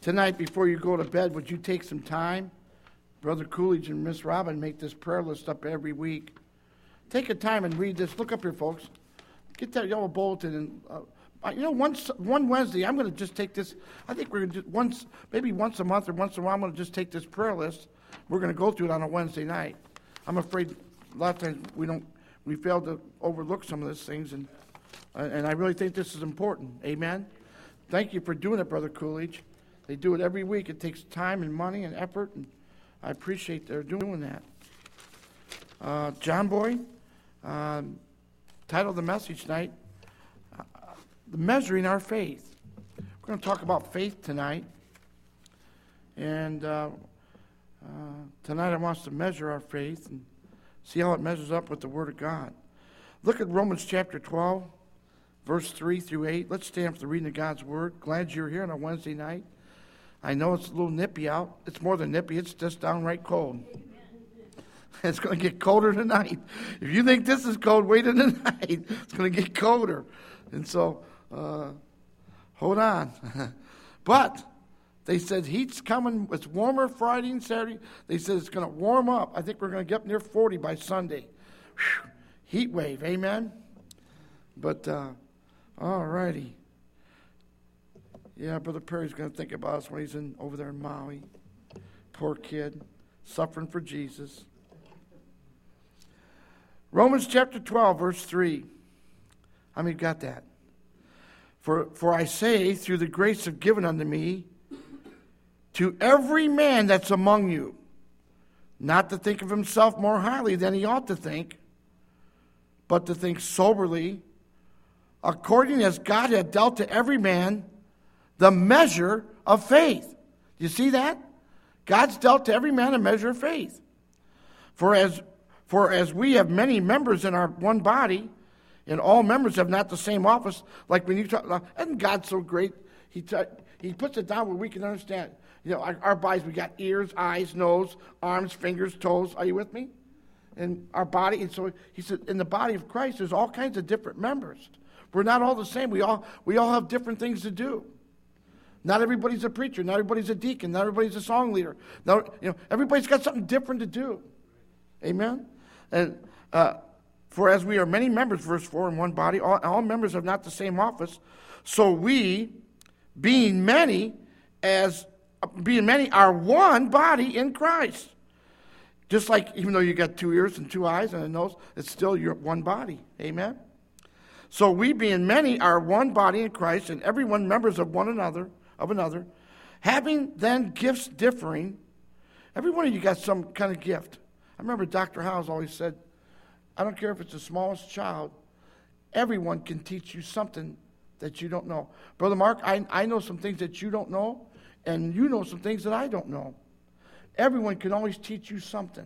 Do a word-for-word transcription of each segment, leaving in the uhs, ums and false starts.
Tonight, before you go to bed, would you take some time? Brother Coolidge and Miss Robin make this prayer list up every week. Take a time and read this. Look up here, folks. Get that yellow bulletin. And uh, you know, once one Wednesday, I'm going to just take this. I think we're going to just once, maybe once a month or once in a while, I'm going to just take this prayer list. We're going to go through it on a Wednesday night. I'm afraid a lot of times we don't, we fail to overlook some of these things, and and I really think this is important. Amen. Thank you for doing it, Brother Coolidge. They do it every week. It takes time and money and effort, and I appreciate their doing that. Uh, John Boy, um, title of the message tonight, uh, Measuring Our Faith. We're going to talk about faith tonight. And uh, uh, tonight I want us to measure our faith and see how it measures up with the Word of God. Look at Romans chapter twelve, verse three through eight. Let's stand for the reading of God's Word. Glad you're here on a Wednesday night. I know it's a little nippy out. It's more than nippy. It's just downright cold. It's going to get colder tonight. If you think this is cold, wait in the night. It's going to get colder. And so, uh, hold on. But they said heat's coming. It's warmer Friday and Saturday. They said it's going to warm up. I think we're going to get up near forty by Sunday. Whew. Heat wave. Amen? But, uh, all righty. Yeah, Brother Perry's going to think about us when he's in over there in Maui. Poor kid, suffering for Jesus. Romans chapter twelve, verse three. How many got that? For, for I say, through the grace of given unto me, to every man that's among you, not to think of himself more highly than he ought to think, but to think soberly, according as God hath dealt to every man the measure of faith. You see that? God's dealt to every man a measure of faith. For as for as we have many members in our one body, and all members have not the same office, like when you talk, isn't God so great? He t- he puts it down where we can understand. You know, our, our bodies, we got ears, eyes, nose, arms, fingers, toes. Are you with me? And our body, and so he said, in the body of Christ, there's all kinds of different members. We're not all the same. We all we all have different things to do. Not everybody's a preacher. Not everybody's a deacon. Not everybody's a song leader. No, you know, everybody's got something different to do. Amen? And uh, for as we are many members, verse four, in one body, all, all members have not the same office. So we, being many, as being many, are one body in Christ. Just like even though you got two ears and two eyes and a nose, it's still your one body. Amen? So we, being many, are one body in Christ, and everyone members of one another. of another, having then gifts differing. Every one of you got some kind of gift. I remember Doctor Howes always said, I don't care if it's the smallest child, everyone can teach you something that you don't know. Brother Mark, I, I know some things that you don't know, and you know some things that I don't know. Everyone can always teach you something.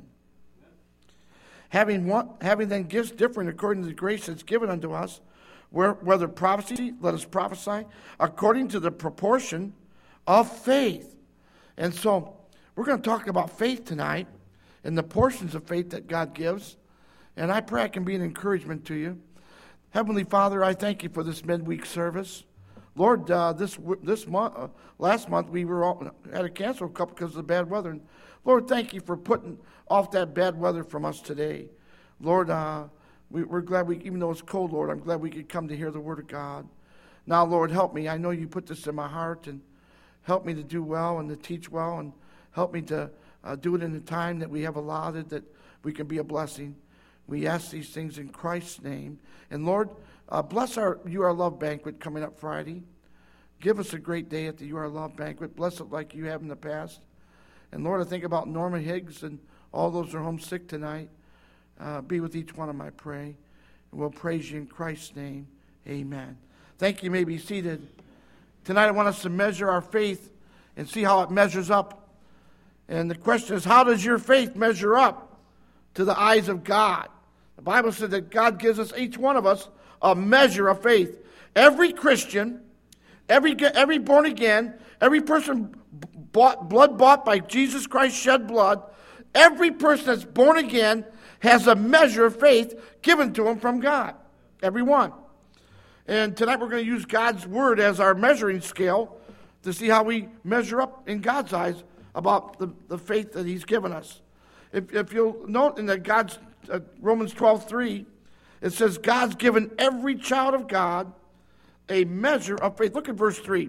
Having one, having then gifts different according to the grace that's given unto us, Where, whether prophecy, let us prophesy, according to the proportion of faith. And so, we're going to talk about faith tonight, and the portions of faith that God gives. And I pray I can be an encouragement to you. Heavenly Father, I thank you for this midweek service. Lord, uh, this this month, uh, last month, we were all, had to cancel a couple because of the bad weather. And Lord, thank you for putting off that bad weather from us today. Lord, uh, We, we're glad we, even though it's cold, Lord, I'm glad we could come to hear the Word of God. Now, Lord, help me. I know you put this in my heart, and help me to do well and to teach well, and help me to uh, do it in the time that we have allotted, that we can be a blessing. We ask these things in Christ's name. And Lord, uh, bless our You Are Love banquet coming up Friday. Give us a great day at the You Are Love banquet. Bless it like you have in the past. And Lord, I think about Norma Higgs and all those who are homesick tonight. Uh, be with each one of them, I pray. And we'll praise you in Christ's name. Amen. Thank you. You may be seated. Tonight I want us to measure our faith and see how it measures up. And the question is, how does your faith measure up to the eyes of God? The Bible said that God gives us, each one of us, a measure of faith. Every Christian, every, every born again, every person bought, blood bought by Jesus Christ, shed blood, every person that's born again has a measure of faith given to him from God. Everyone. And tonight we're going to use God's Word as our measuring scale to see how we measure up in God's eyes about the, the faith that he's given us. If, if you'll note in the God's uh, Romans twelve three, it says God's given every child of God a measure of faith. Look at verse three.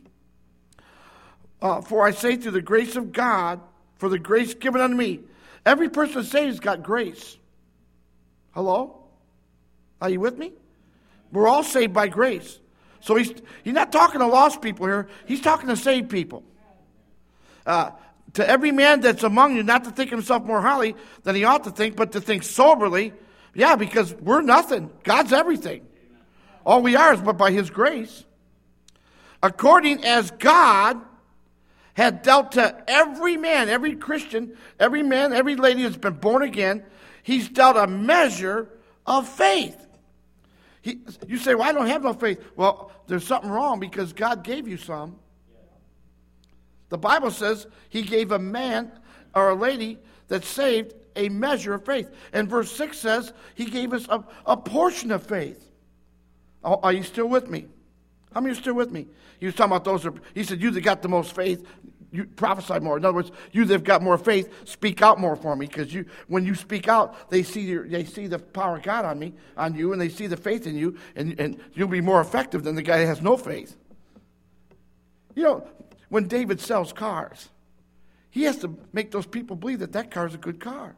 uh, For I say through the grace of God, for the grace given unto me. Every person saved has got grace. Hello? Are you with me? We're all saved by grace. So he's, he's not talking to lost people here. He's talking to saved people. Uh, to every man that's among you, not to think himself more highly than he ought to think, but to think soberly. Yeah, because we're nothing. God's everything. All we are is but by his grace. According as God had dealt to every man, every Christian, every man, every lady that's been born again, he's dealt a measure of faith. He, you say, well, I don't have no faith. Well, there's something wrong because God gave you some. The Bible says he gave a man or a lady that's saved a measure of faith. And verse six says he gave us a, a portion of faith. Oh, are you still with me? How many are still with me? He was talking about those. Are, he said, you that got the most faith, you prophesy more. In other words, you that have got more faith, speak out more for me. Because you, when you speak out, they see your, they see the power of God on me, on you, and they see the faith in you, and, and you'll be more effective than the guy that has no faith. You know, when David sells cars, he has to make those people believe that that car is a good car.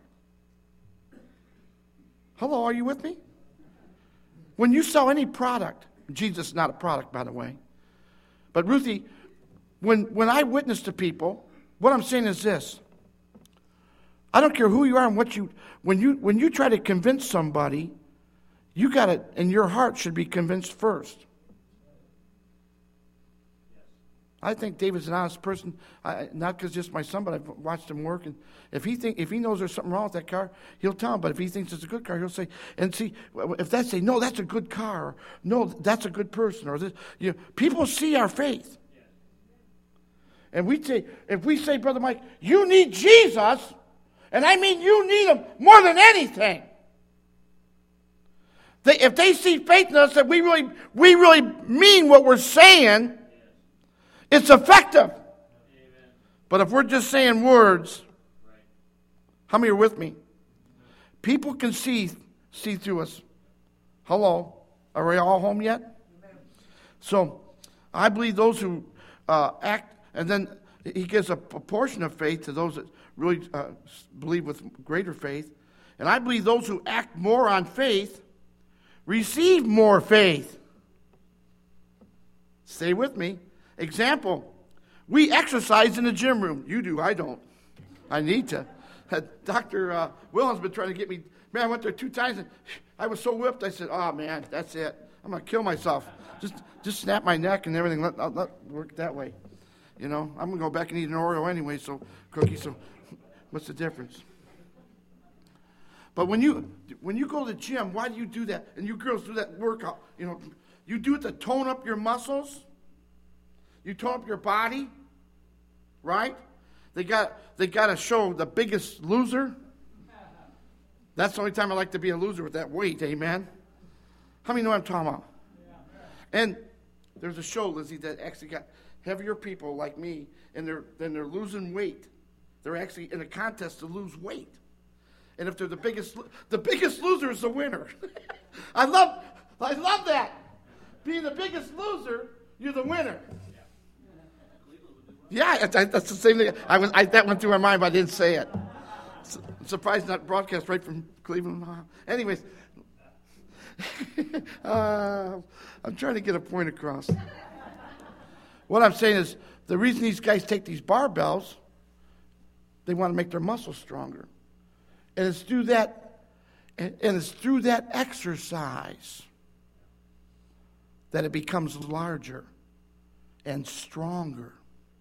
Hello, are you with me? When you sell any product, Jesus is not a product, by the way. But Ruthie, when, when I witness to people, what I'm saying is this. I don't care who you are and what you, when you, when you try to convince somebody, you got to, and your heart should be convinced first. I think David's an honest person, I, not because just my son, but I've watched him work. And if he think, if he knows there's something wrong with that car, he'll tell him. But if he thinks it's a good car, he'll say, and see, if they say, no, that's a good car, or, no, that's a good person, or this, you know, people see our faith. And we say, if we say, Brother Mike, you need Jesus, and I mean you need him more than anything. They, if they see faith in us that we really, we really mean what we're saying, it's effective. Amen. But if we're just saying words, right. How many are with me? People can see see through us. Hello. Are we all home yet? Amen. So, I believe those who uh, act, and then he gives a, a portion of faith to those that really uh, believe with greater faith. And I believe those who act more on faith receive more faith. Stay with me. Example, we exercise in the gym room. You do, I don't. I need to. Doctor Uh, Wilhelm's been trying to get me. Man, I went there two times, and I was so whipped, I said, oh, man, that's it. I'm going to kill myself. Just just snap my neck and everything. Let, let, let work that way. You know, I'm going to go back and eat an Oreo anyway, so cookie, so what's the difference? But when you when you go to the gym, why do you do that? And you girls do that workout. You know, you do it to tone up your muscles. You tone up your body, right? They got they got to show the biggest loser. That's the only time I like to be a loser with that weight, amen? How many know what I'm talking about? And there's a show, Lizzie, that actually got heavier people like me, and they're then they're losing weight. They're actually in a contest to lose weight. And if they're the biggest, the biggest loser is the winner. I love I love that. Being the biggest loser, you're the winner. Yeah, that's the same thing. I was, I, that went through my mind, but I didn't say it. I'm surprised not broadcast right from Cleveland. Anyways, uh, I'm trying to get a point across. What I'm saying is, the reason these guys take these barbells, they want to make their muscles stronger, and it's through that, and, and it's through that exercise that it becomes larger and stronger.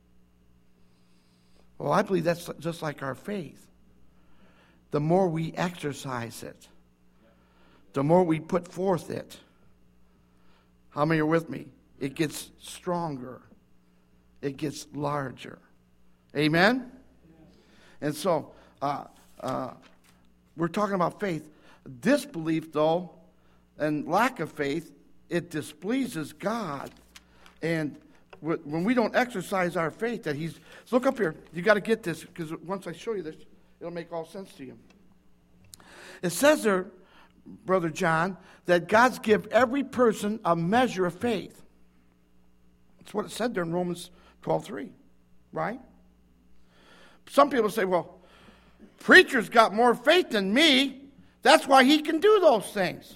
Well, I believe that's just like our faith. The more we exercise it, the more we put forth it. How many are with me? It gets stronger. It gets larger. Amen? And so, uh, uh, we're talking about faith. Disbelief, though, and lack of faith, it displeases God. And when we don't exercise our faith, that he's, look up here, you got to get this, because once I show you this, it'll make all sense to you. It says there, Brother John, that God's give every person a measure of faith. That's what it said there in Romans twelve three, right? Some people say, well, preacher's got more faith than me, that's why he can do those things.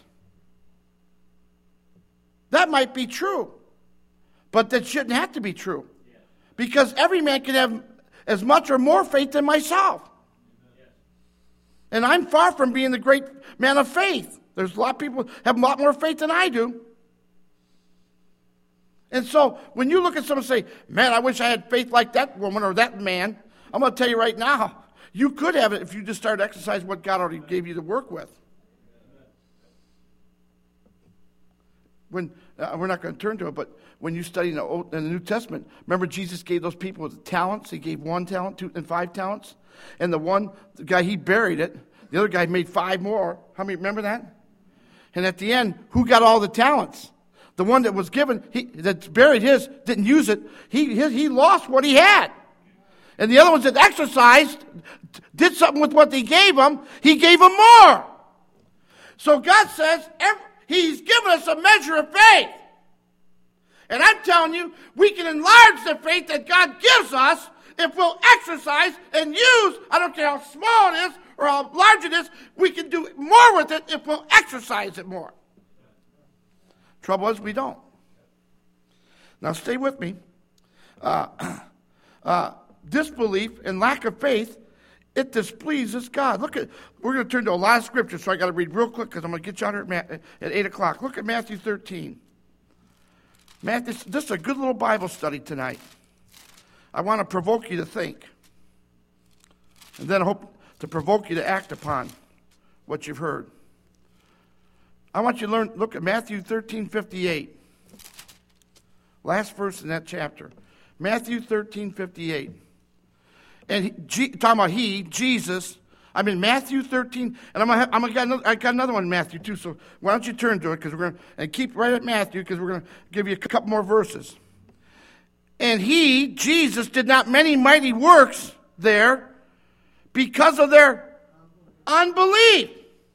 That might be true. But that shouldn't have to be true. Because every man can have as much or more faith than myself. And I'm far from being the great man of faith. There's a lot of people have a lot more faith than I do. And so when you look at someone and say, man, I wish I had faith like that woman or that man, I'm going to tell you right now, you could have it if you just started exercising what God already gave you to work with. When uh, we're not going to turn to it, but when you study in the, Old, in the New Testament, remember Jesus gave those people the talents. He gave one talent, two, and five talents. And the one the guy, he buried it. The other guy made five more. How many remember that? And at the end, who got all the talents? The one that was given, he, that buried his, didn't use it. He, his, he lost what he had. And the other ones that exercised, did something with what they gave him, he gave them more. So God says, every, he's given us a measure of faith. And I'm telling you, we can enlarge the faith that God gives us if we'll exercise and use, I don't care how small it is or how large it is, we can do more with it if we'll exercise it more. Trouble is, we don't. Now stay with me. Uh, uh, disbelief and lack of faith, it displeases God. Look at, we're going to turn to a lot of scripture, so I got to read real quick because I'm going to get you out here at, at eight o'clock. Look at Matthew thirteen. Matthew, this is a good little Bible study tonight. I want to provoke you to think. And then I hope to provoke you to act upon what you've heard. I want you to learn, look at Matthew thirteen fifty-eight. Last verse in that chapter. Matthew thirteen fifty-eight. And he, G, talking about he, Jesus, I'm in Matthew thirteen, and I'm gonna have, I'm gonna got another, I got another one in Matthew too. So why don't you turn to it, because we're gonna and keep right at Matthew, because we're gonna give you a couple more verses. And he, Jesus, did not many mighty works there because of their unbelief.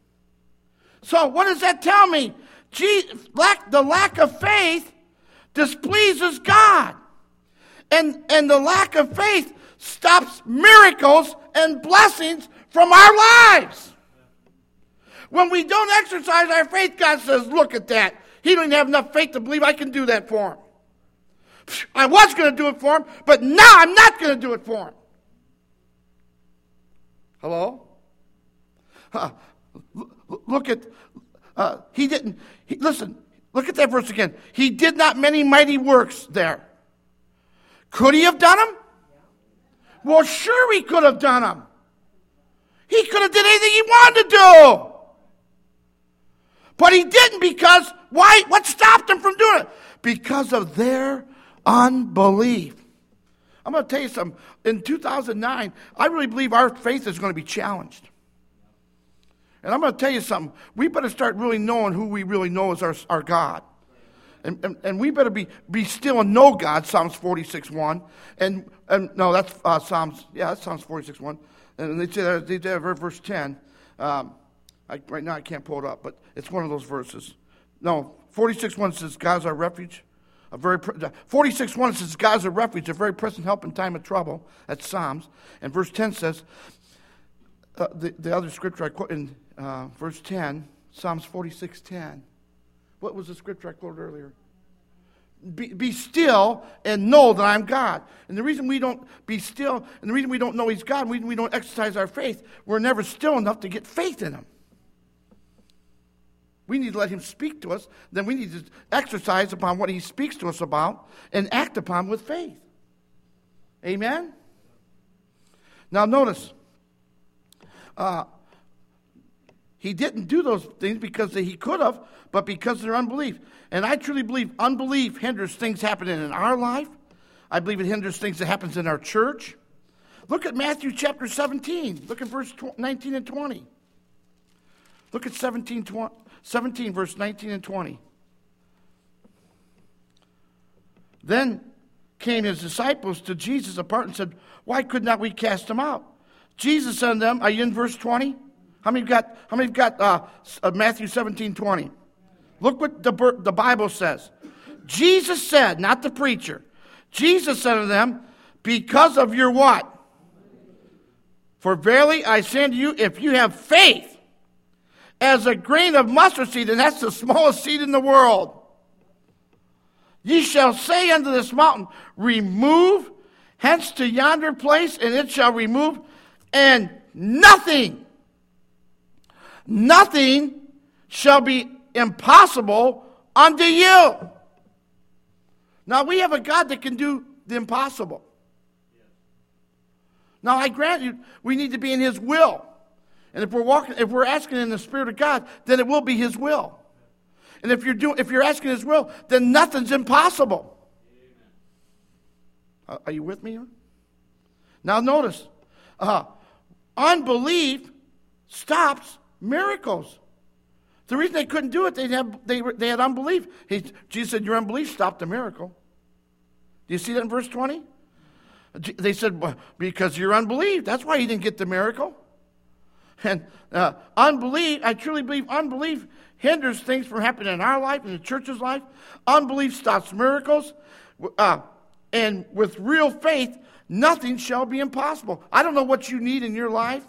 So what does that tell me? Je- lack, the lack of faith displeases God, and and the lack of faith stops miracles and blessings from our lives. When we don't exercise our faith, God says, look at that. He don't even have enough faith to believe I can do that for him. I was going to do it for him, but now I'm not going to do it for him. Hello? Uh, look at, uh, he didn't, he, listen, look at that verse again. He did not many mighty works there. Could he have done them? Well, sure he could have done them. He could have did anything he wanted to do. But he didn't because, why? What stopped him from doing it? Because of their unbelief. I'm going to tell you something. In two thousand nine, I really believe our faith is going to be challenged. And I'm going to tell you something. We better start really knowing who we really know as our, our God. And, and, and we better be, be still and know God, Psalms forty-six one. And, and no, that's uh, Psalms, yeah, that's Psalms forty-six one. And they say that, they say verse ten. Um, I, right now I can't pull it up, but it's one of those verses. No, forty-six one says, God's our refuge. A very forty-six one says, God's a refuge, a very present help in time of trouble. That's Psalms. And verse ten says, uh, the, the other scripture I quote in uh, verse ten, Psalms forty-six ten. What was the scripture I quoted earlier? Be, be still and know that I'm God. And the reason we don't be still, and the reason we don't know he's God, we, we don't exercise our faith, we're never still enough to get faith in him. We need to let him speak to us. Then we need to exercise upon what he speaks to us about and act upon with faith. Amen? Now notice, uh, he didn't do those things because he could have, but because of their unbelief. And I truly believe unbelief hinders things happening in our life. I believe it hinders things that happens in our church. Look at Matthew chapter seventeen. Look at verse nineteen and twenty. Look at seventeen, verse nineteen and twenty. Then came his disciples to Jesus apart and said, why could not we cast him out? Jesus said to them, are you in verse twenty? How many got, how many got uh, Matthew seventeen twenty? Look what the, the Bible says. Jesus said, not the preacher. Jesus said to them, because of your what? For verily I say unto you, if you have faith as a grain of mustard seed, and that's the smallest seed in the world, ye shall say unto this mountain, remove hence to yonder place, and it shall remove, and nothing, nothing shall be impossible unto you. Now we have a God that can do the impossible. Now I grant you, we need to be in His will. And if we're walking, if we're asking in the Spirit of God, then it will be His will. And if you're doing, if you're asking His will, then nothing's impossible. Amen. Are you with me? Now notice, uh, unbelief stops miracles. The reason they couldn't do it, they had they they had unbelief. He, Jesus said, "Your unbelief stopped the miracle." Do you see that in verse twenty? They said, well, because your unbelief. That's why He didn't get the miracle. And uh, unbelief, I truly believe unbelief hinders things from happening in our life, in the church's life. Unbelief stops miracles. Uh, and with real faith, nothing shall be impossible. I don't know what you need in your life.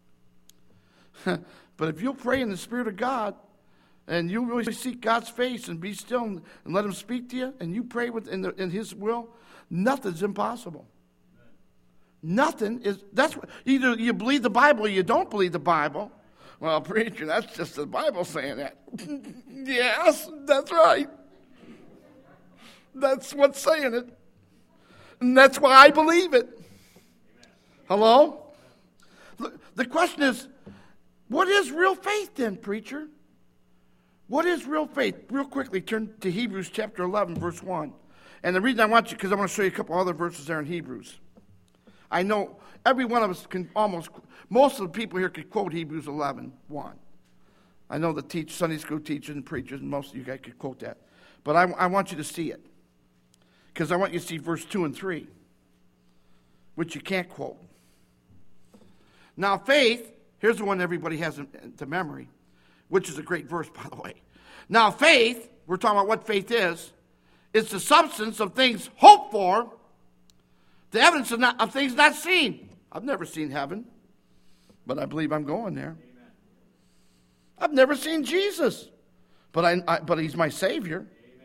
But if you'll pray in the Spirit of God, and you really seek God's face and be still and, and let Him speak to you, and you pray with, in, the, in His will, nothing's impossible. Nothing is, that's what, either you believe the Bible or you don't believe the Bible. Well, preacher, that's just the Bible saying that. Yes, that's right. That's what's saying it. And that's why I believe it. Hello? The question is, what is real faith then, preacher? What is real faith? Real quickly, turn to Hebrews chapter eleven, verse one. And the reason I want you, because I want to show you a couple other verses there in Hebrews. I know every one of us can almost, most of the people here could quote Hebrews eleven, one. I know the teach, Sunday school teachers and preachers, and most of you guys could quote that. But I, I want you to see it. Because I want you to see verse two and three, which you can't quote. Now faith, here's the one everybody has to memory, which is a great verse, by the way. Now faith, we're talking about what faith is, is the substance of things hoped for, the evidence of, not, of things not seen. I've never seen heaven, but I believe I'm going there. Amen. I've never seen Jesus, but I, I but He's my Savior.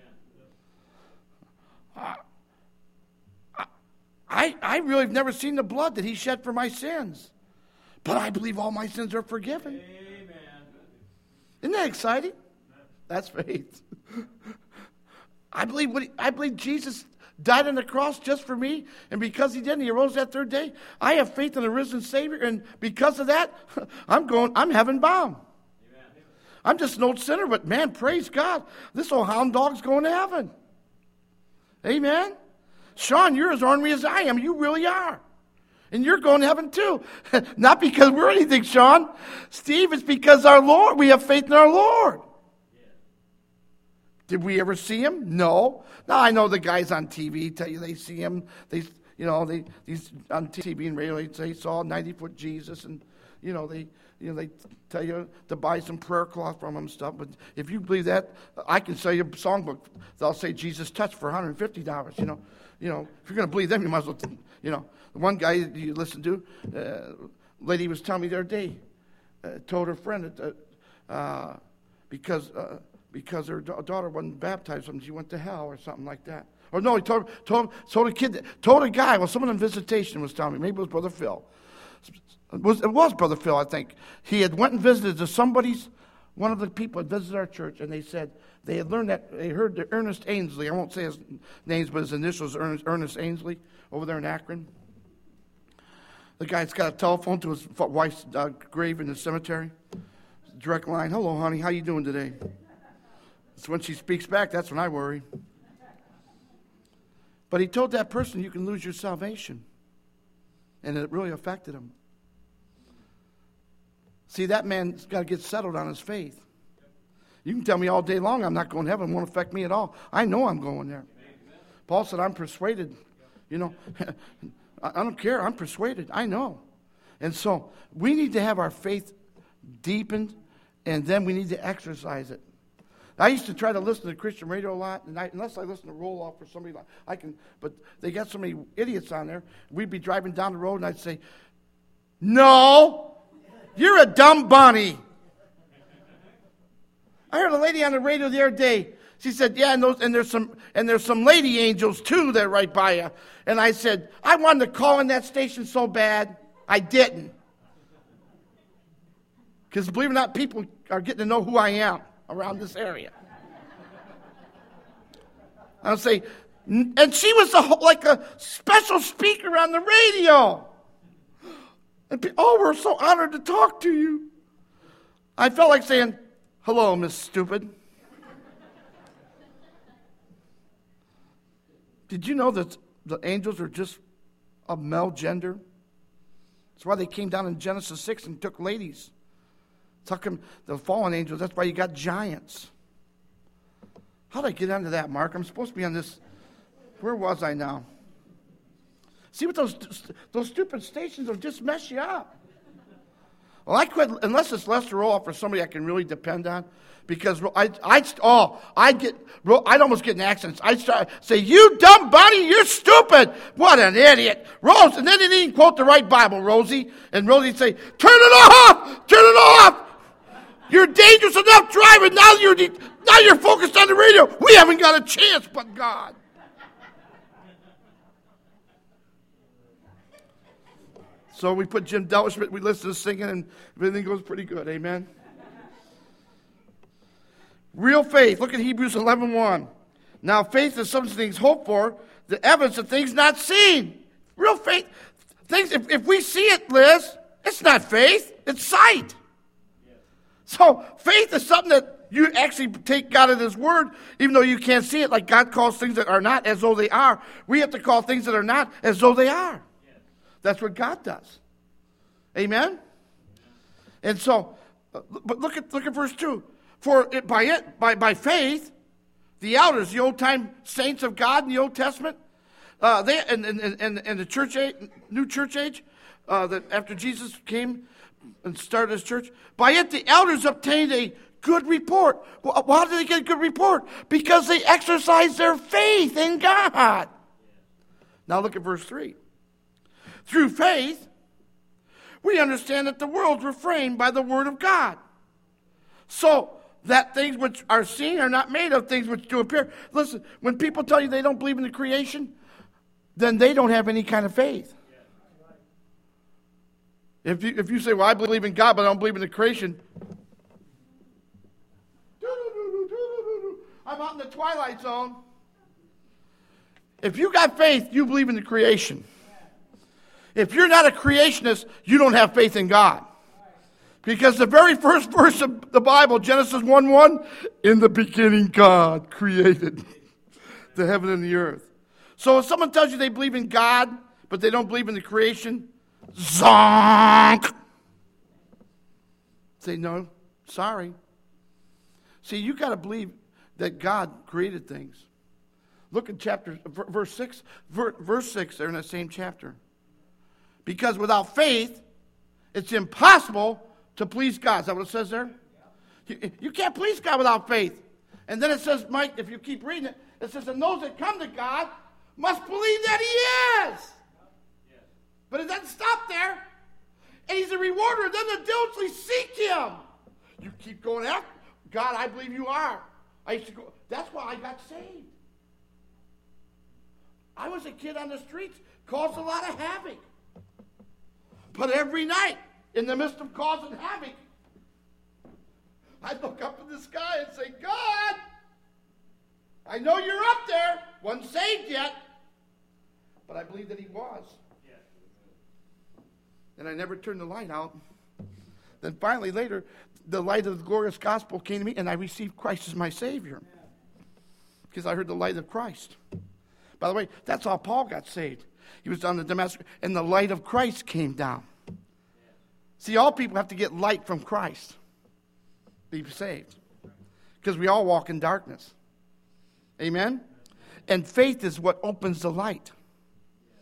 I, I, I really have never seen the blood that He shed for my sins, but I believe all my sins are forgiven. Amen. Isn't that exciting? That's faith. I believe what he, I believe Jesus died on the cross just for me, and because He did, and He arose that third day, I have faith in the risen Savior, and because of that, I'm going, I'm heaven bound. Amen. I'm just an old sinner, but man, praise God, this old hound dog's going to heaven. Amen? Sean, you're as ornery as I am. You really are. And you're going to heaven too. Not because we're anything, Sean. Steve, it's because our Lord, we have faith in our Lord. Did we ever see Him? No. Now I know the guys on T V tell you they see Him. They, you know, they these on T V and radio they say saw ninety-foot Jesus, and you know they, you know they tell you to buy some prayer cloth from Him and stuff. But if you believe that, I can sell you a songbook. They'll say Jesus touched for one hundred fifty dollars. You know, you know if you're going to believe them, you might as well. You know, the one guy you listen to, uh, lady was telling me the other day, uh, told her friend that uh, because. Uh, Because her daughter wasn't baptized, something she went to hell or something like that. Or no, he told told told a kid, told a guy. Well, someone on visitation was telling me. Maybe it was Brother Phil. It was, it was Brother Phil, I think. He had went and visited to somebody's. One of the people had visited our church, and they said they had learned that they heard that Ernest Ainsley. I won't say his names, but his initials, Ernest, Ernest Ainsley, over there in Akron. The guy's got a telephone to his wife's uh, grave in the cemetery. Direct line. Hello, honey. How you doing today? So when she speaks back, that's when I worry. But he told that person, you can lose your salvation. And it really affected him. See, that man's got to get settled on his faith. You can tell me all day long I'm not going to heaven. It won't affect me at all. I know I'm going there. Paul said, I'm persuaded You know, I don't care. I'm persuaded. I know. And so we need to have our faith deepened, and then we need to exercise it. I used to try to listen to Christian radio a lot, and I, unless I listen to Roll Off or somebody like I can, but they got so many idiots on there. We'd be driving down the road, and I'd say, "No, you're a dumb bunny." I heard a lady on the radio the other day. She said, "Yeah, and, those, and there's some and there's some lady angels too that are right by you." And I said, "I wanted to call in that station so bad, I didn't." Because believe it or not, people are getting to know who I am around this area. I'll say, and she was a, like a special speaker on the radio. And people, oh, we're so honored to talk to you. I felt like saying, "Hello, Miss Stupid." Did you know that the angels are just a male gender? That's why they came down in Genesis six and took ladies. Took them, the fallen angels, that's why you got giants. How did I get onto that, Mark? I'm supposed to be on this. Where was I now? See what those those stupid stations will just mess you up. Well, I quit, unless it's Lester Roloff or somebody I can really depend on, because I, I, oh, I'd get, I'd almost get in accidents. I'd start say, "You dumb bunny, you're stupid. What an idiot." Rose, and then they didn't quote the right Bible, Rosie. And Rosie'd say, "Turn it off, turn it off. You're dangerous enough driving. Now you're, now you're focused on the radio. We haven't got a chance but God." So we put Jim Delschmidt, we listen to singing, and everything goes pretty good. Amen. Real faith. Look at Hebrews eleven one. Now faith is some things hoped for, the evidence of things not seen. Real faith. Things, if, if we see it, Liz, it's not faith, it's sight. So faith is something that you actually take God at His word, even though you can't see it. Like God calls things that are not as though they are. We have to call things that are not as though they are. That's what God does. Amen? And so, but look at look at verse two. For it, by it, by, by faith, the elders, the old time saints of God in the Old Testament, uh, they and, and, and, and the church age, new church age, uh, that after Jesus came and started His church, by it the elders obtained a good report. Well, why did they get a good report? Because they exercised their faith in God. Now look at verse three. Through faith, we understand that the worlds were framed by the word of God, so that things which are seen are not made of things which do appear. Listen, when people tell you they don't believe in the creation, then they don't have any kind of faith. If you, if you say, "Well, I believe in God, but I don't believe in the creation," I'm out in the twilight zone. If you got faith, you believe in the creation. If you're not a creationist, you don't have faith in God. Because the very first verse of the Bible, Genesis one one, in the beginning God created the heaven and the earth. So if someone tells you they believe in God, but they don't believe in the creation, zonk! Say, "No, sorry." See, you got to believe that God created things. Look at chapter, verse six, verse six there in that same chapter. Because without faith, it's impossible to please God. Is that what it says there? You, you can't please God without faith. And then it says, Mike, if you keep reading it, it says, "And those that come to God must believe that He is." But it doesn't stop there. And He's a rewarder. Then to diligently seek Him. You keep going after God. I believe You are. I used to go. That's why I got saved. I was a kid on the streets, caused a lot of havoc. But every night, in the midst of causing havoc, I'd look up in the sky and say, "God, I know You're up there. Wasn't saved yet." But I believe that He was. And I never turned the light out. Then finally, later, the light of the glorious gospel came to me, and I received Christ as my Savior. Because I heard the light of Christ. By the way, that's how Paul got saved. He was down in Damascus, and the light of Christ came down. See, all people have to get light from Christ to be saved. Because we all walk in darkness. Amen? And faith is what opens the light.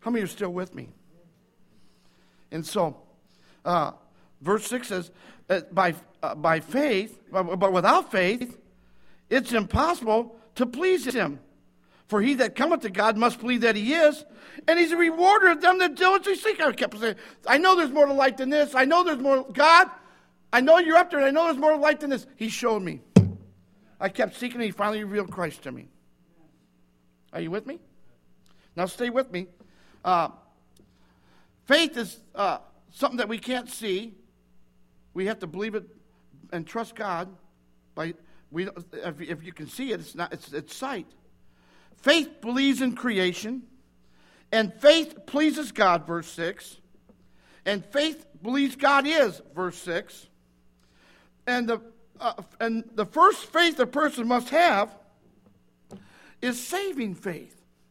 How many are still with me? And so, uh, verse six says, uh, by, uh, by faith, but without faith, it's impossible to please him. For he that cometh to God must believe that he is, and he's a rewarder of them that diligently seek. I kept saying, I know there's more to life than this. I know there's more. God, I know you're up there, and I know there's more to life than this. He showed me. I kept seeking, and he finally revealed Christ to me. Are you with me? Now stay with me. Uh, faith is uh, something that we can't see. We have to believe it and trust God. By we, if, if you can see it, it's not. It's, it's sight. Faith believes in creation, and faith pleases God, verse six. And faith believes God is, verse six. And the uh, and the first faith a person must have is saving faith.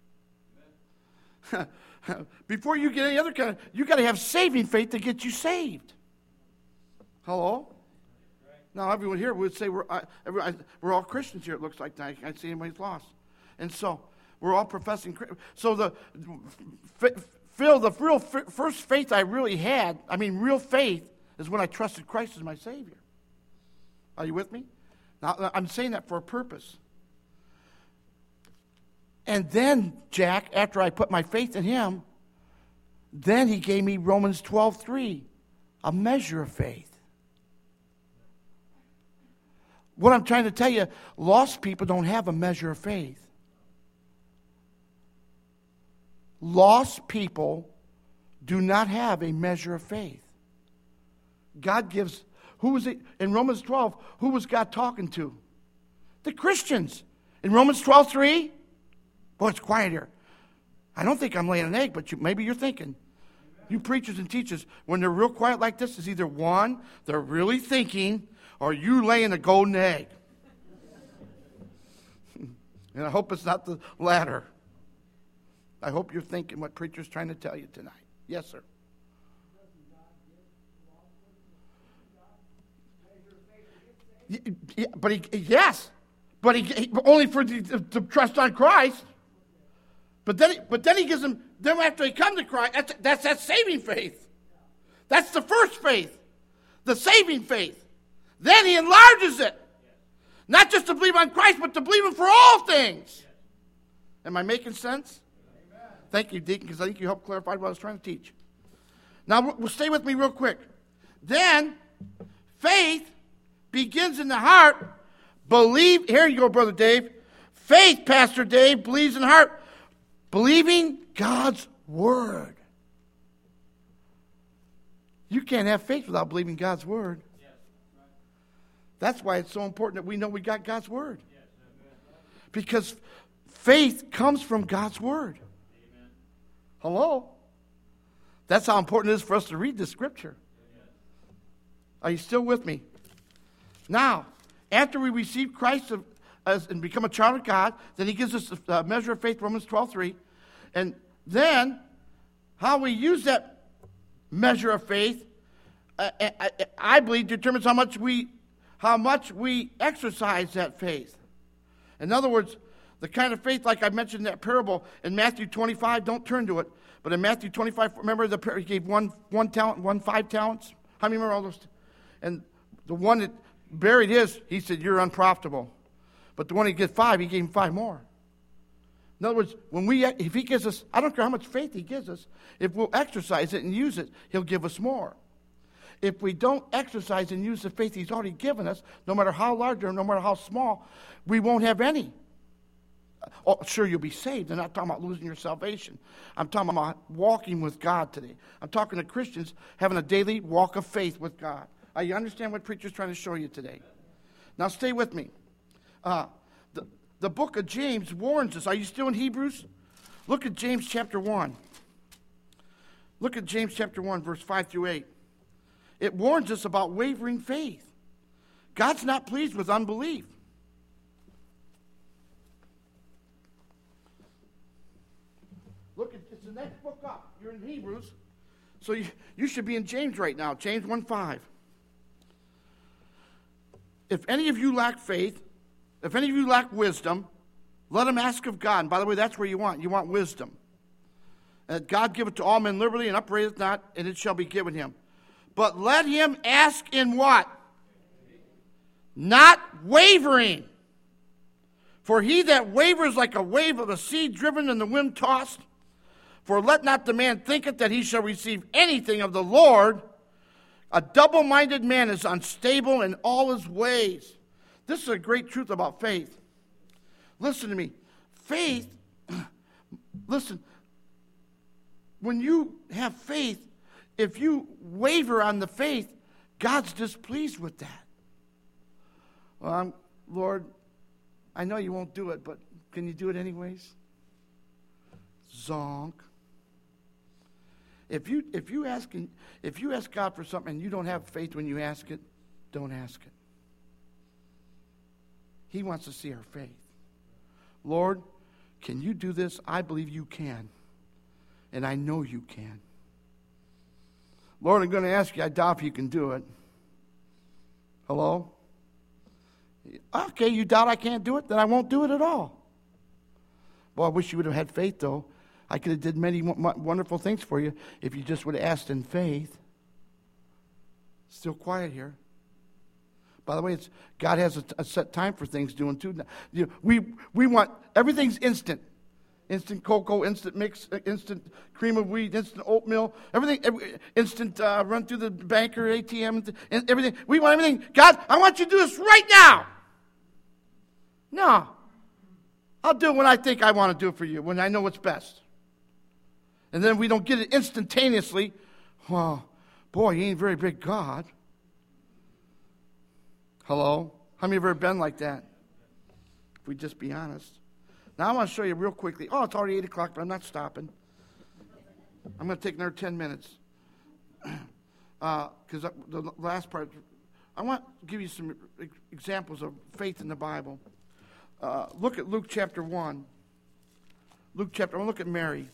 Before you get any other kind of, you got to have saving faith to get you saved. Hello? Now everyone here would say we're I, every, I, we're all Christians here. It looks like I can't see anybody's lost. And so, we're all professing. So, the Phil, the real first faith I really had, I mean, real faith, is when I trusted Christ as my Savior. Are you with me? Now, I'm saying that for a purpose. And then, Jack, after I put my faith in Him, then He gave me Romans twelve three, a measure of faith. What I'm trying to tell you, lost people don't have a measure of faith. Lost people do not have a measure of faith. God gives, who was it? In Romans twelve, who was God talking to? The Christians. In Romans twelve three, boy, it's quiet here. I don't think I'm laying an egg, but you, maybe you're thinking. You preachers and teachers, when they're real quiet like this, is either one, they're really thinking, or you laying a golden egg. And I hope it's not the latter. I hope you're thinking what preacher's trying to tell you tonight. Yes, sir. Yeah, but he, yes, but he, he only for the, to, to trust on Christ. But then, he, but then he gives them. Then after they come to Christ, that's that's that saving faith. That's the first faith, the saving faith. Then he enlarges it, not just to believe on Christ, but to believe Him for all things. Am I making sense? Thank you, Deacon, because I think you helped clarify what I was trying to teach. Now, we'll stay with me real quick. Then, faith begins in the heart. Believe, here you go, Brother Dave. Faith, Pastor Dave, believes in the heart. Believing God's Word. You can't have faith without believing God's Word. That's why it's so important that we know we got God's Word. Because faith comes from God's Word. Hello? That's how important it is for us to read the Scripture. Are you still with me? Now, after we receive Christ as, and become a child of God, then He gives us a measure of faith, Romans twelve three. And then, how we use that measure of faith, uh, I, I believe, determines how much we how much we exercise that faith. In other words, the kind of faith, like I mentioned in that parable in Matthew twenty-five, don't turn to it, but in Matthew twenty-five, remember the He gave one one talent, one five talents? How many remember all those? And the one that buried his, he said, you're unprofitable. But the one he gave five, he gave him five more. In other words, when we, if He gives us, I don't care how much faith He gives us, if we'll exercise it and use it, He'll give us more. If we don't exercise and use the faith He's already given us, no matter how large or no matter how small, we won't have any. Oh, sure, you'll be saved. I'm not talking about losing your salvation. I'm talking about walking with God today. I'm talking to Christians having a daily walk of faith with God. Uh, you understand what preacher's trying to show you today? Now, stay with me. Uh, the, the book of James warns us. Are you still in Hebrews? Look at James chapter one. Look at James chapter one, verse five through eight. It warns us about wavering faith. God's not pleased with unbelief. Look, at, it's the next book up. You're in Hebrews. So you, you should be in James right now. James one five. If any of you lack faith, if any of you lack wisdom, let him ask of God. And by the way, that's where you want. You want wisdom. that God giveth to all men liberally, and upbraideth not, and it shall be given him. But let him ask in what? Not wavering. For he that wavers like a wave of a sea driven and the wind tossed. For let not the man thinketh that he shall receive anything of the Lord. A double-minded man is unstable in all his ways. This is a great truth about faith. Listen to me. Faith, listen, when you have faith, if you waver on the faith, God's displeased with that. Well, I'm, Lord, I know you won't do it, but can you do it anyways? Zonk. If you if you ask if you ask God for something and you don't have faith when you ask it, don't ask it. He wants to see our faith. Lord, can you do this? I believe you can. And I know you can. Lord, I'm going to ask you, I doubt if you can do it. Hello? Okay, you doubt I can't do it? Then I won't do it at all. Well, I wish you would have had faith, though. I could have did many wonderful things for you if you just would have asked in faith. Still quiet here. By the way, it's, God has a, a set time for things doing too. You know, we we want everything's instant, instant cocoa, instant mix, instant cream of wheat, instant oatmeal, everything, every, instant uh, run through the bank or A T M, and everything. We want everything. God, I want you to do this right now. No, I'll do it when I think I want to do it for you, when I know what's best. And then we don't get it instantaneously. Well, boy, you ain't a very big God. Hello? How many have ever been like that? If we just be honest. Now I want to show you real quickly. Oh, it's already eight o'clock, but I'm not stopping. I'm going to take another ten minutes. Because uh, the last part, I want to give you some examples of faith in the Bible. Uh, look at Luke chapter one. Luke chapter one, look at Mary.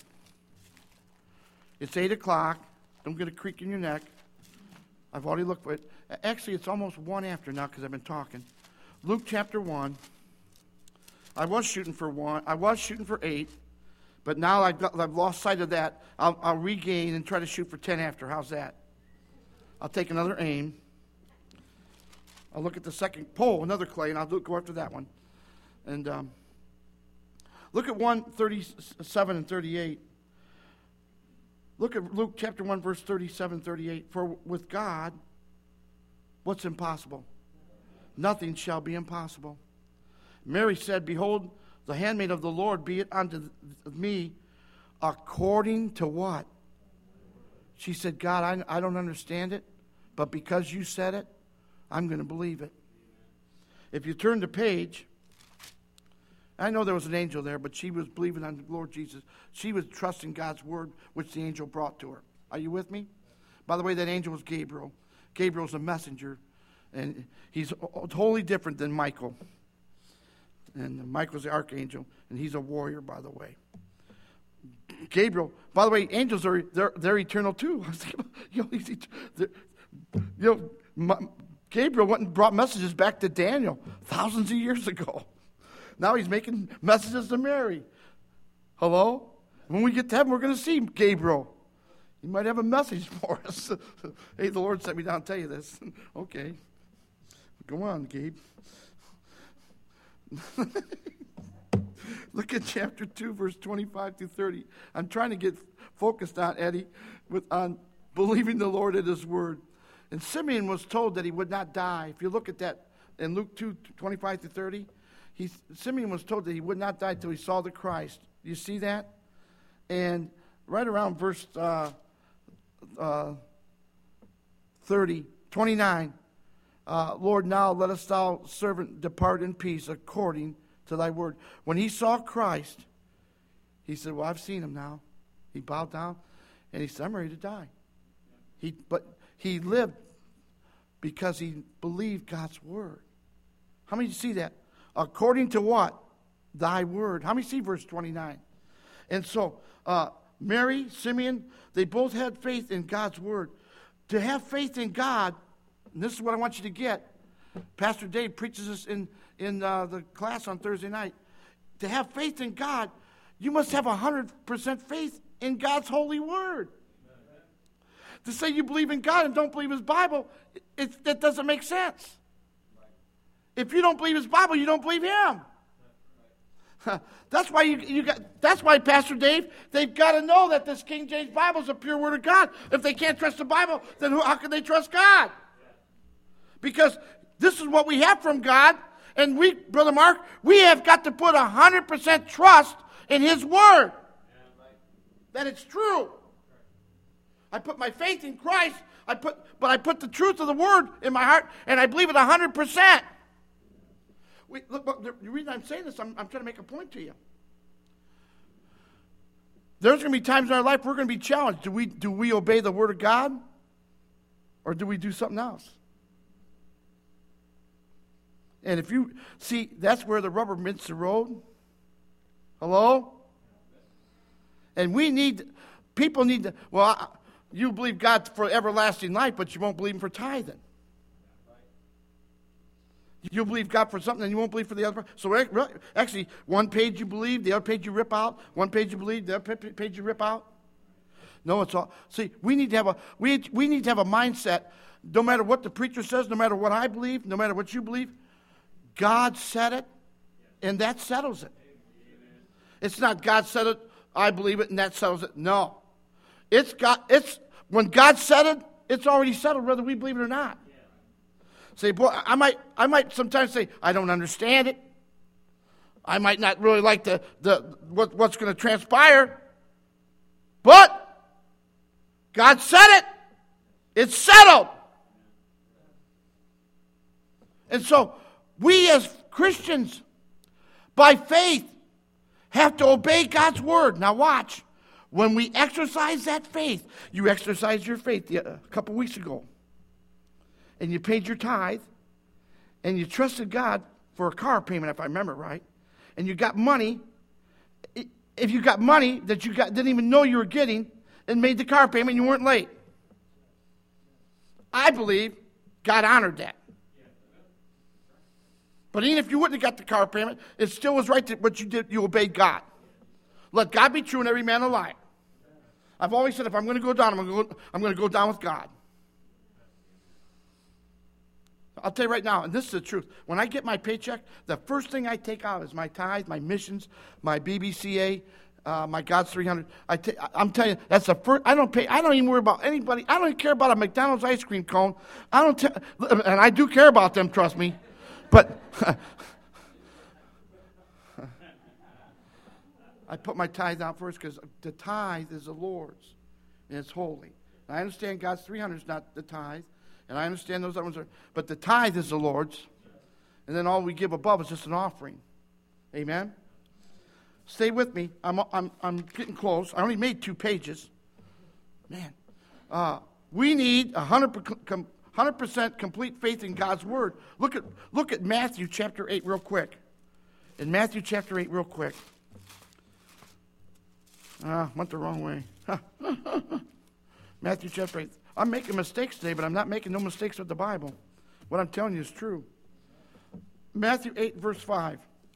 It's eight o'clock. Don't get a creak in your neck. I've already looked for it. Actually, it's almost one after now because I've been talking. Luke chapter one. I was shooting for one. I was shooting for eight, but now I've, got, I've lost sight of that. I'll, I'll regain and try to shoot for ten after. How's that? I'll take another aim. I'll look at the second pole, another clay, and I'll do, go after that one. And um, look at one thirty-seven and thirty-eight. Look at Luke chapter one, verse thirty-seven and thirty-eight. For with God, what's impossible? Nothing shall be impossible. Mary said, behold, the handmaid of the Lord, be it unto me according to what? She said, God, I, I don't understand it, but because you said it, I'm going to believe it. If you turn the page, I know there was an angel there, but she was believing on the Lord Jesus. She was trusting God's word, which the angel brought to her. Are you with me? By the way, that angel was Gabriel. Gabriel's a messenger, and he's totally different than Michael. And Michael's the archangel, and he's a warrior, by the way. Gabriel, by the way, angels are they're, they're eternal too. I was thinking, you know, he's, you know, my, Gabriel went and brought messages back to Daniel thousands of years ago. Now he's making messages to Mary. Hello? When we get to heaven, we're going to see Gabriel. He might have a message for us. Hey, the Lord sent me down to tell you this. Okay. Go on, Gabe. Look at chapter two, verse twenty-five through thirty. I'm trying to get focused on, Eddie, with on believing the Lord at his word. And Simeon was told that he would not die. If you look at that in Luke two, twenty-five through thirty, he, Simeon was told that he would not die until he saw the Christ. Do you see that? And right around verse uh, uh, thirty, twenty-nine, uh, Lord, now let us thou servant depart in peace according to thy word. When he saw Christ, he said, well, I've seen him now. He bowed down, and he said, I'm ready to die. He, but he lived because he believed God's word. How many see that? According to what? Thy word. How many see verse twenty-nine? And so, uh, Mary, Simeon, they both had faith in God's word. To have faith in God, and this is what I want you to get. Pastor Dave preaches this in, in uh, the class on Thursday night. To have faith in God, You must have one hundred percent faith in God's holy word. To say you believe in God and don't believe his Bible, it, that doesn't make sense. If you don't believe his Bible, you don't believe him. That's why you, you got. That's why, Pastor Dave, they've got to know that this King James Bible is a pure word of God. If they can't trust the Bible, then who, how can they trust God? Because this is what we have from God, and we, Brother Mark, we have got to put one hundred percent trust in his word. That it's true. I put my faith in Christ, I put, but I put the truth of the word in my heart, and I believe it one hundred percent. We, look, look, the reason I'm saying this, I'm, I'm trying to make a point to you. There's going to be times in our life we're going to be challenged. Do we, do we obey the word of God, or do we do something else? And if you, see, that's where the rubber meets the road. Hello? And we need, people need to, well, I, you believe God for everlasting life, but you won't believe him for tithing. You believe God for something, and you won't believe for the other. So actually, one page you believe, the other page you rip out. One page you believe, the other page you rip out. No, it's all. See, we need to have a we we need to have a mindset. No matter what the preacher says, no matter what I believe, no matter what you believe, God said it, and that settles it. It's not God said it, I believe it, and that settles it. No. It's God, it's when God said it, it's already settled whether we believe it or not. Say, boy, I might I might sometimes say, I don't understand it. I might not really like the, the what, what's going to transpire. But God said it. It's settled. And so we as Christians, by faith, have to obey God's word. Now watch. When we exercise that faith, you exercised your faith a couple weeks ago, and you paid your tithe, and you trusted God for a car payment, if I remember right, and you got money. If you got money that you got, didn't even know you were getting, and made the car payment, you weren't late. I believe God honored that. But even if you wouldn't have got the car payment, it still was right that what you did, you obeyed God. Let God be true and every man a lie. I've always said if I'm going to go down, I'm going to go, I'm going to go down with God. I'll tell you right now, and this is the truth. When I get my paycheck, the first thing I take out is my tithe, my missions, my B B C A, uh, my God's three hundred. I t- I'm telling you, that's the first. I don't pay. I don't even worry about anybody. I don't even care about a McDonald's ice cream cone. I don't. T- and I do care about them. Trust me, but. I put my tithe out first because the tithe is the Lord's, and it's holy. And I understand God's three hundred is not the tithe, and I understand those other ones are, but the tithe is the Lord's, and then all we give above is just an offering. Amen? Stay with me. I'm I'm I'm getting close. I only made two pages. Man, uh, we need one hundred percent complete faith in God's word. Look at look at Matthew chapter eight real quick. In Matthew chapter eight real quick. Ah, went the wrong way. Matthew chapter eight. I'm making mistakes today, but I'm not making no mistakes with the Bible. What I'm telling you is true. Matthew eight, verse five.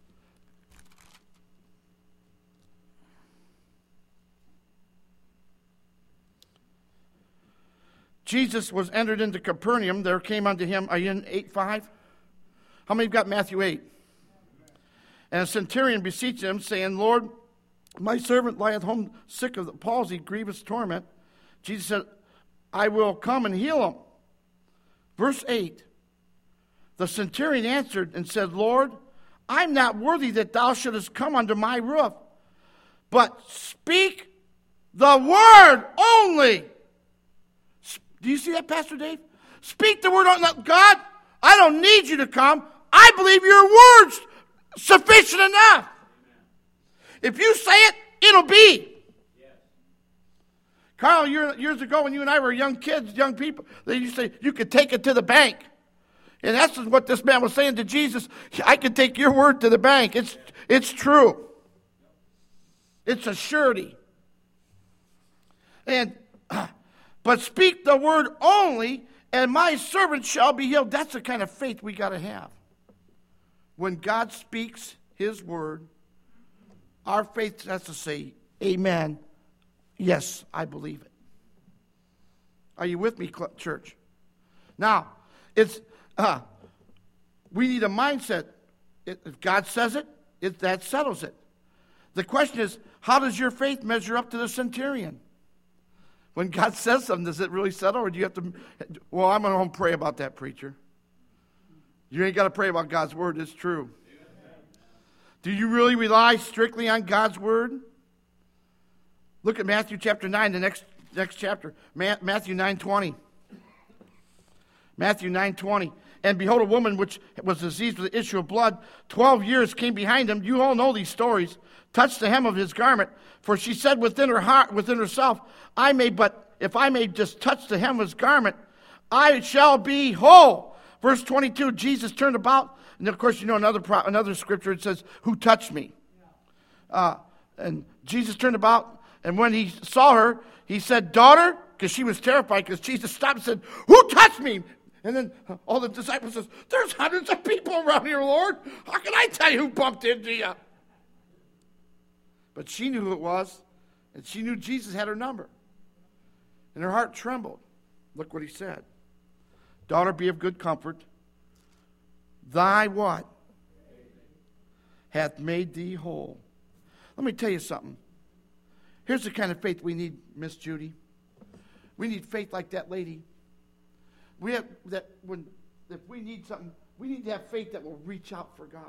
Jesus was entered into Capernaum. There came unto him, are you in eight five? How many have got Matthew eight? And a centurion beseeched him, saying, Lord, my servant lieth home sick of the palsy, grievous torment. Jesus said, I will come and heal him. Verse eight. The centurion answered and said, Lord, I'm not worthy that thou shouldest come under my roof, but speak the word only. Do you see that, Pastor Dave? Speak the word only. God, I don't need you to come. I believe your word's sufficient enough. If you say it, it'll be. Yes. Carl, years ago when you and I were young kids, young people, they used to say, you could take it to the bank. And that's what this man was saying to Jesus. I can take your word to the bank. It's, it's true. It's a surety. And, but speak the word only, and my servant shall be healed. That's the kind of faith we got to have. When God speaks his word, Our faith has to say, amen. Yes, I believe it. Are you with me, church? Now, it's uh, we need a mindset. If God says it, it, that settles it. The question is, how does your faith measure up to the centurion? When God says something, does it really settle, or do you have to, well, I'm going to home pray about that, preacher. You ain't got to pray about God's word. It's true. Do you really rely strictly on God's word? Look at Matthew chapter nine, the next next chapter. Matthew nine twenty. Matthew nine twenty. And behold, a woman which was diseased with the issue of blood, twelve years came behind him. You all know these stories. Touched the hem of his garment, for she said within her heart, within herself, I may but, if I may just touch the hem of his garment, I shall be whole. Verse twenty-two, Jesus turned about, and of course, you know another pro, another scripture, it says, who touched me? Uh, and Jesus turned about, and when he saw her, he said, daughter, because she was terrified, because Jesus stopped and said, who touched me? And then all the disciples says, there's hundreds of people around here, Lord. How can I tell you who bumped into you? But she knew who it was, and she knew Jesus had her number. And her heart trembled. Look what he said. Daughter, be of good comfort. Thy what? Hath made thee whole. Let me tell you something. Here's the kind of faith we need, Miss Judy. We need faith like that lady. We have that when if we need something, we need to have faith that will reach out for God.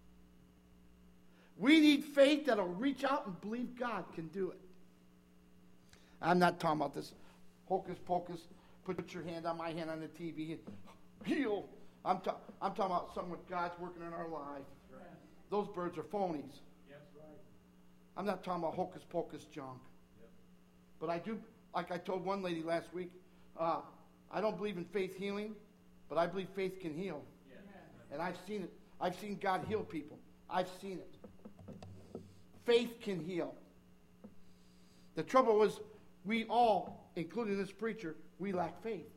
We need faith that will reach out and believe God can do it. I'm not talking about this hocus pocus, put your hand on my hand on the T V and heal. I'm, ta- I'm talking about something with God's working in our life. Right. Those birds are phonies. Yes, right. I'm not talking about hocus pocus junk. Yep. But I do, like I told one lady last week, uh, I don't believe in faith healing, but I believe faith can heal. Yeah. And I've seen it. I've seen God heal people. I've seen it. Faith can heal. The trouble was, we all, including this preacher, we lack faith.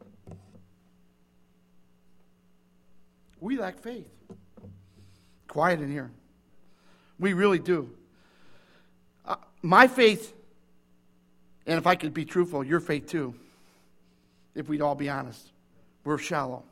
We lack faith. Quiet in here. We really do. Uh, my faith, and if I could be truthful, your faith too, if we'd all be honest, we're shallow.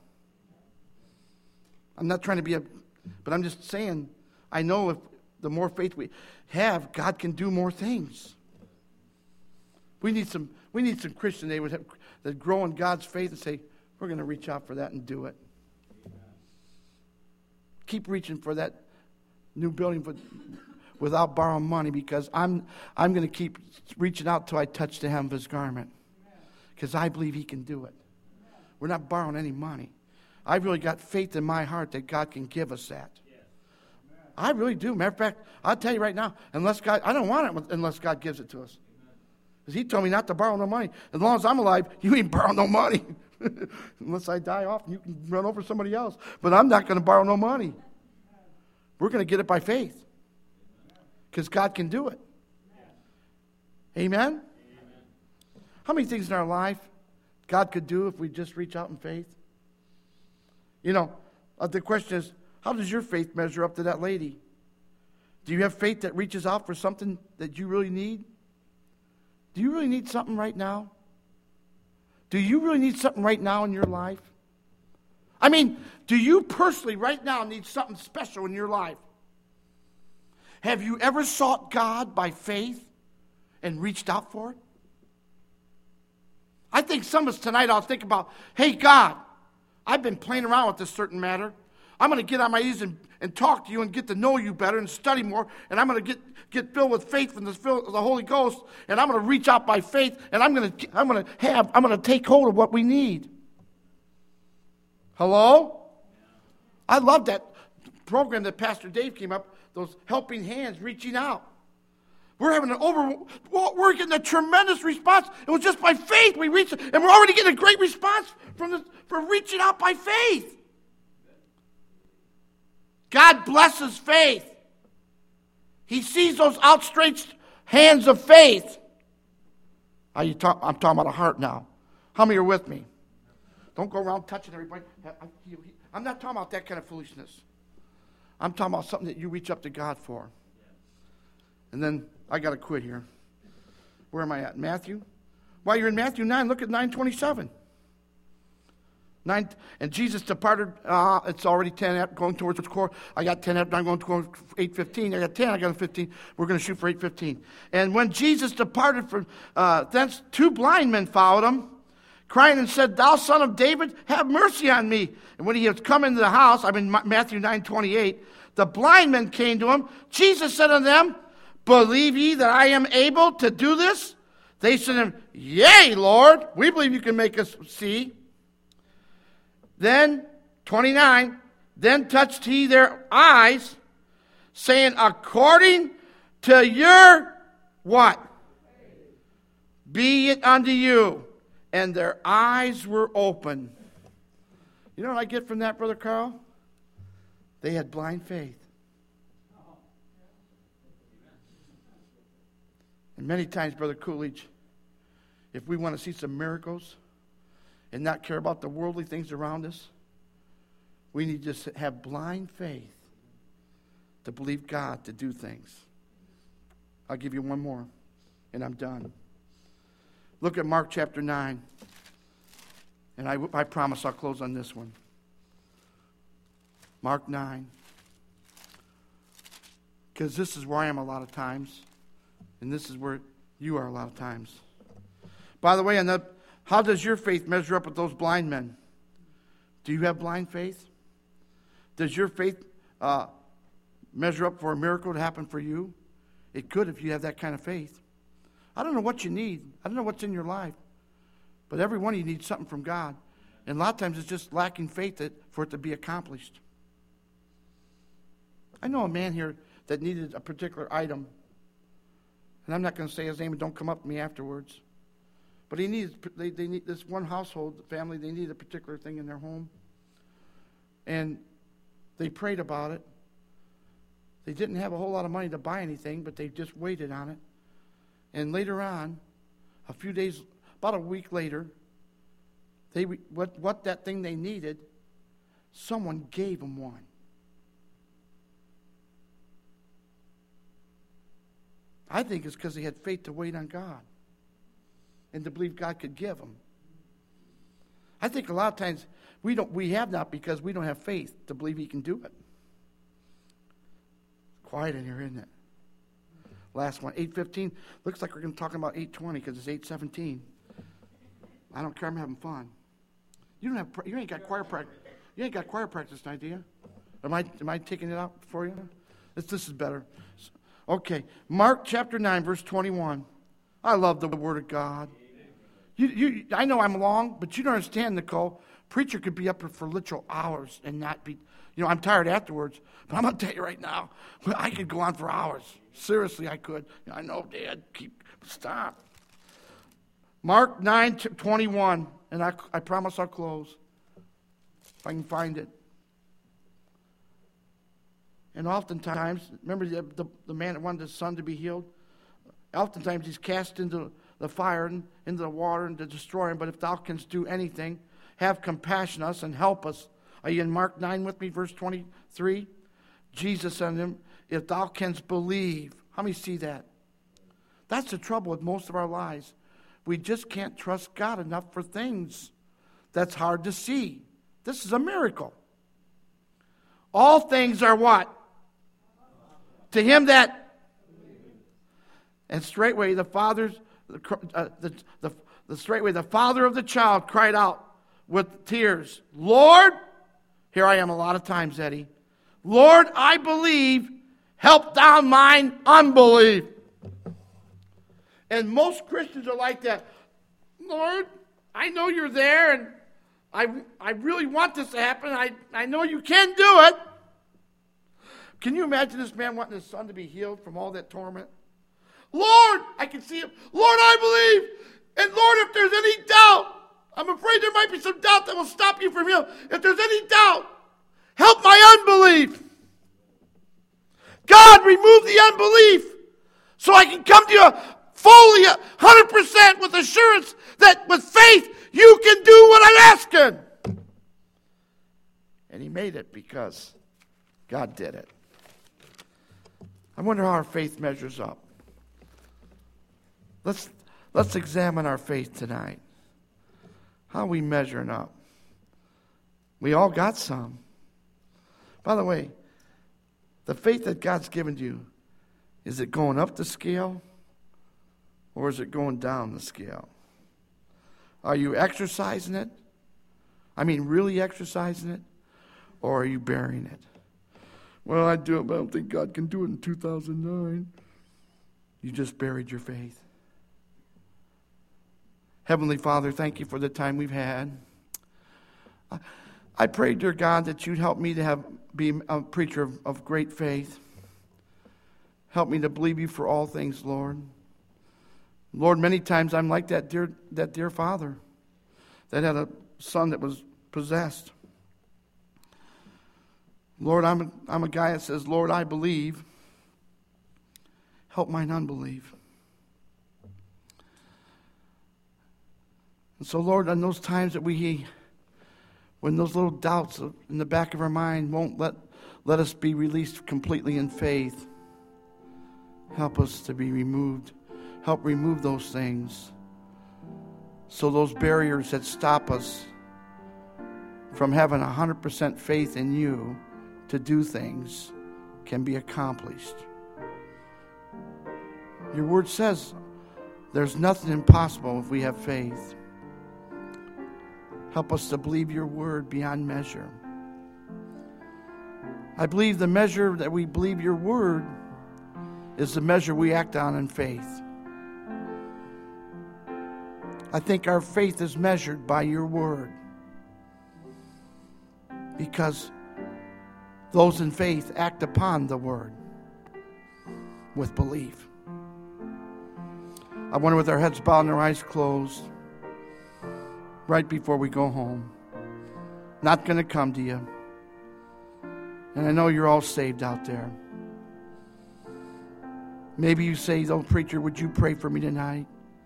I'm not trying to be a, but I'm just saying, I know if the more faith we have, God can do more things. We need some, we need some Christians they would have, that grow in God's faith and say, we're going to reach out for that and do it. Amen. Keep reaching for that new building for, without borrowing money, because I'm I'm going to keep reaching out till I touch the hem of his garment, because I believe he can do it. Amen. We're not borrowing any money. I've really got faith in my heart that God can give us that. Yes. I really do. Matter of fact, I'll tell you right now, unless God, I don't want it unless God gives it to us. Because he told me not to borrow no money. As long as I'm alive, you ain't borrow no money. Unless I die off and you can run over somebody else. But I'm not going to borrow no money. We're going to get it by faith. Because God can do it. Amen? Amen? How many things in our life God could do if we just reach out in faith? You know, uh, the question is, how does your faith measure up to that lady? Do you have faith that reaches out for something that you really need? Do you really need something right now? Do you really need something right now in your life? I mean, do you personally right now need something special in your life? Have you ever sought God by faith and reached out for it? I think some of us tonight ought to think about, hey, God, I've been playing around with this certain matter. I'm going to get on my knees and, and talk to you and get to know you better and study more. And I'm going to get, get filled with faith from the, the Holy Ghost. And I'm going to reach out by faith. And I'm going to I'm going to have I'm going to take hold of what we need. Hello? I love that program that Pastor Dave came up. Those helping hands reaching out. We're having an over. We're getting a tremendous response. It was just by faith we reached, and we're already getting a great response from the, for reaching out by faith. God blesses faith. He sees those outstretched hands of faith. Are you talk, I'm talking about a heart now. How many are with me? Don't go around touching everybody. I'm not talking about that kind of foolishness. I'm talking about something that you reach up to God for. And then I got to quit here. Where am I at? Matthew? While you're in Matthew nine, look at nine twenty-seven. Nine, and Jesus departed. Uh, it's already ten, going towards the core. I got ten, I'm going towards eight fifteen. I got ten, I got fifteen. We're going to shoot for eight fifteen. And when Jesus departed from uh, thence, two blind men followed him, crying and said, Thou son of David, have mercy on me. And when he had come into the house, I'm in Matthew nine twenty-eight, the blind men came to him. Jesus said unto them, Believe ye that I am able to do this? They said to him, Yea, Lord, we believe you can make us see. Then, twenty-nine, then touched he their eyes, saying, According to your what? Be it unto you. And their eyes were open. You know what I get from that, Brother Carl? They had blind faith. And many times, Brother Coolidge, if we want to see some miracles and not care about the worldly things around us, we need to just have blind faith to believe God to do things. I'll give you one more, and I'm done. Look at Mark chapter nine. And I, I promise I'll close on this one. Mark nine. Because this is where I am a lot of times. And this is where you are a lot of times. By the way, on the, how does your faith measure up with those blind men? Do you have blind faith? Does your faith uh, measure up for a miracle to happen for you? It could if you have that kind of faith. I don't know what you need. I don't know what's in your life. But every one of you needs something from God. And a lot of times it's just lacking faith that, for it to be accomplished. I know a man here that needed a particular item. And I'm not going to say his name, and don't come up to me afterwards. But he needs, they, they need this one household, family, they need a particular thing in their home. And they prayed about it. They didn't have a whole lot of money to buy anything, but they just waited on it. And later on, a few days, about a week later, they what what that thing they needed, someone gave them one. I think it's because they had faith to wait on God and to believe God could give them. I think a lot of times we don't we have not because we don't have faith to believe He can do it. Quiet in here, isn't it? Last one, eight fifteen. Looks like we're going to talk about eight twenty because it's eight seventeen. I don't care. I'm having fun. You don't have. You ain't got choir practice. You ain't got choir practice tonight, do you? Am I? Am I taking it out for you? This, this is better. Okay, Mark chapter nine, verse twenty-one. I love the Word of God. You, you. I know I'm long, but you don't understand, Nicole. Preacher could be up for literal hours and not be. You know, I'm tired afterwards, but I'm going to tell you right now, I could go on for hours. Seriously, I could. I know, Dad. Keep stop. Mark nine twenty-one, and I, I promise I'll close if I can find it. And oftentimes, remember the, the, the man that wanted his son to be healed? Oftentimes he's cast into the fire and into the water and to destroy him. But if thou canst do anything, have compassion on us and help us. Are you in Mark nine with me, verse twenty-three? Jesus said to him, if thou canst believe. How many see that? That's the trouble with most of our lives. We just can't trust God enough for things that's hard to see. This is a miracle. All things are what? To him that. And straightway the father's, uh, the, the, the straightway the father of the child cried out with tears, Lord, here I am a lot of times, Eddie. Lord, I believe, help thou mine unbelief. And most Christians are like that. Lord, I know you're there, and I, I really want this to happen. I, I know you can do it. Can you imagine this man wanting his son to be healed from all that torment? Lord, I can see him. Lord, I believe. And Lord, if there's any doubt, I'm afraid there might be some doubt that will stop you from healing. If there's any doubt, help my unbelief. God, remove the unbelief so I can come to you fully, one hundred percent with assurance that with faith you can do what I'm asking. And he made it because God did it. I wonder how our faith measures up. Let's, let's examine our faith tonight. How are we measuring up? We all got some. By the way, the faith that God's given you, is it going up the scale or is it going down the scale? Are you exercising it? I mean, really exercising it? Or are you burying it? Well, I do it, but I don't think God can do it in two thousand nine. You just buried your faith. Heavenly Father, thank you for the time we've had. I, I pray, dear God, that you'd help me to have be a preacher of, of great faith. Help me to believe you for all things, Lord. Lord, many times I'm like that dear that dear father that had a son that was possessed. Lord, I'm a, I'm a guy that says, Lord, I believe. Help mine unbelief. And so, Lord, on those times that we, when those little doubts in the back of our mind won't let, let us be released completely in faith, help us to be removed. Help remove those things so those barriers that stop us from having one hundred percent faith in you to do things can be accomplished. Your word says there's nothing impossible if we have faith. Help us to believe your word beyond measure. I believe the measure that we believe your word is the measure we act on in faith. I think our faith is measured by your word, because those in faith act upon the word with belief. I wonder, with our heads bowed and our eyes closed, right before we go home, not going to come to you. And I know you're all saved out there. Maybe you say, oh, preacher, would you pray for me tonight?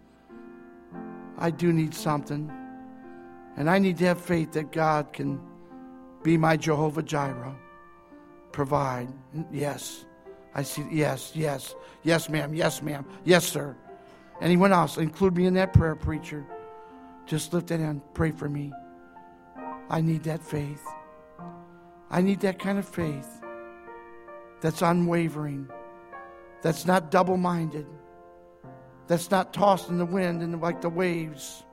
I do need something. And I need to have faith that God can be my Jehovah Jireh. Provide. Yes. I see. Yes, yes. Yes, ma'am. Yes, ma'am. Yes, sir. Anyone else? Include me in that prayer, preacher. Just lift that hand. Pray for me. I need that faith. I need that kind of faith that's unwavering, that's not double-minded, that's not tossed in the wind and like the waves.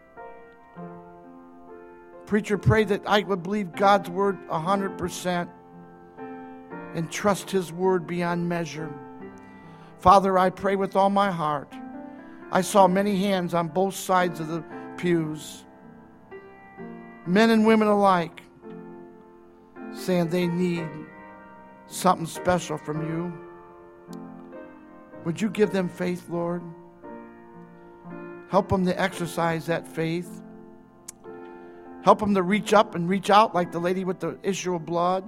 Preacher, pray that I would believe God's word one hundred percent and trust his word beyond measure. Father, I pray with all my heart. I saw many hands on both sides of the pews, men and women alike, saying they need something special from you. Would you give them faith, Lord? Help them to exercise that faith. Help them to reach up and reach out like the lady with the issue of blood.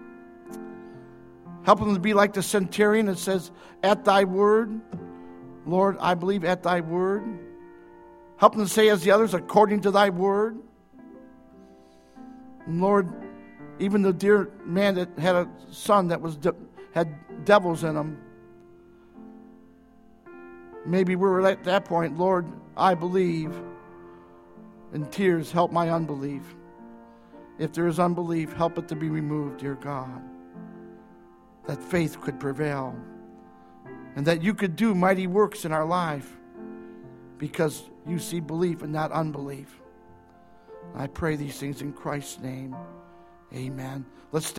Help them to be like the centurion that says, at thy word, Lord, I believe at thy word. Help them to say as the others, according to thy word. And Lord, even the dear man that had a son that was de- had devils in him, maybe we were at that point, Lord, I believe. In tears, help my unbelief. If there is unbelief, help it to be removed, dear God. That faith could prevail. And that you could do mighty works in our life because you see belief and not unbelief. I pray these things in Christ's name. Amen. Let's